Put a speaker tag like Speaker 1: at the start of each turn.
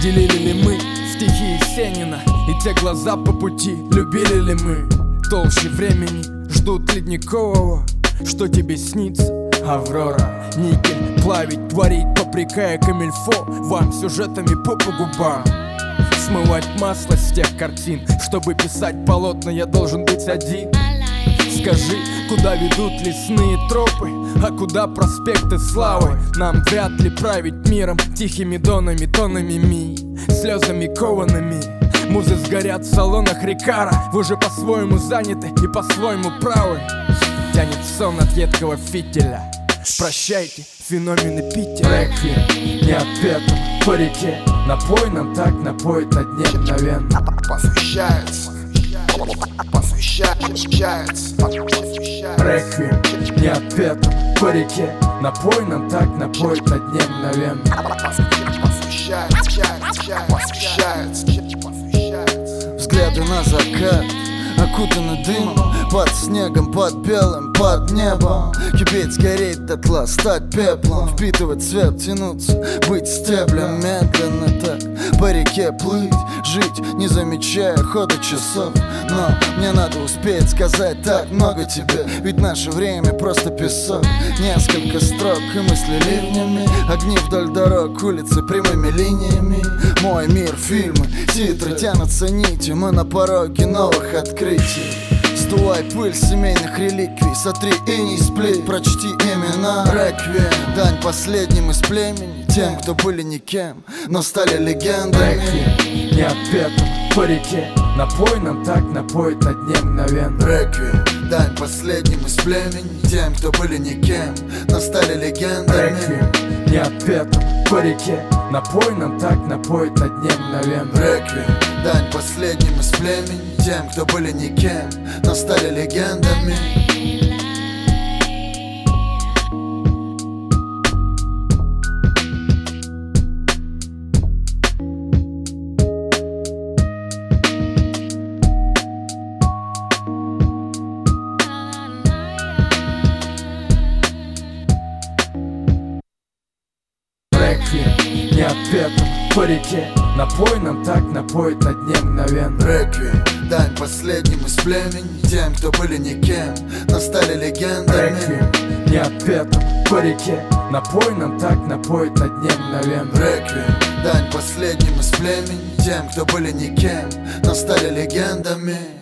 Speaker 1: Делили ли мы стихи Есенина и те глаза по пути? Любили ли мы толще времени? Ждут ледникового, что тебе снится? Аврора, никель, плавить, творить, попрекая камильфо вам сюжетами по губам. Смывать масло с тех картин, чтобы писать полотна, я должен быть один. Скажи, куда ведут лесные тропы, а куда проспекты славы? Нам вряд ли править миром тихими донами, тонами мий, слезами коваными. Музы сгорят в салонах Рикара. Вы же по-своему заняты и по-своему правы. Тянет сон от едкого фитиля. Прощайте, феномены Питера. Реквием неотпетым по реке. Напой нам так, напоит на дне мгновенно.
Speaker 2: Посвящается.
Speaker 1: Реквием неотпетым по реке. Напой нам так, напоит на дне мгновенно.
Speaker 3: Взгляды на закат, окутаны дымом, под снегом, под белым, под небом. Кипеть, гореть дотла, стать пеплом, впитывать цвет, тянуться, быть стеблем. Медленно так по реке плыть, жить, не замечая хода часов. Но мне надо успеть сказать так много тебе, ведь наше время просто песок. Несколько строк и мысли ливнями, огни вдоль дорог, улицы прямыми линиями. Мой мир, фильмы, титры тянутся нитью, мы на пороге новых открытий. Сдувай пыль семейных реликвий, сотри иней с плит, прочти имена. Реквием, дань последним из племени, тем, кто были никем, но стали легендами.
Speaker 1: Реквием неотпетым по реке. Напой нам так, напоит на дне мгновенно.
Speaker 3: Реквием, дань последним из племени, тем, кто были никем, но стали легендами.
Speaker 1: Реквием неотпетым по реке. Напой нам так, напоит на дне мгновенно.
Speaker 3: Реквием, дань последним из племени, тем, кто были никем, но стали легендами.
Speaker 1: Реквием неотпетым по реке. Напой нам так, напоит на дне мгновенно.
Speaker 3: Реквием, дань последним из племени, тем, кто были никем, но стали легендами.
Speaker 1: Реквием неотпетым по реке. Напой нам так, напоит на дне мгновенно.
Speaker 3: Реквием, дань последним из племени, тем, кто были никем, но стали легендами.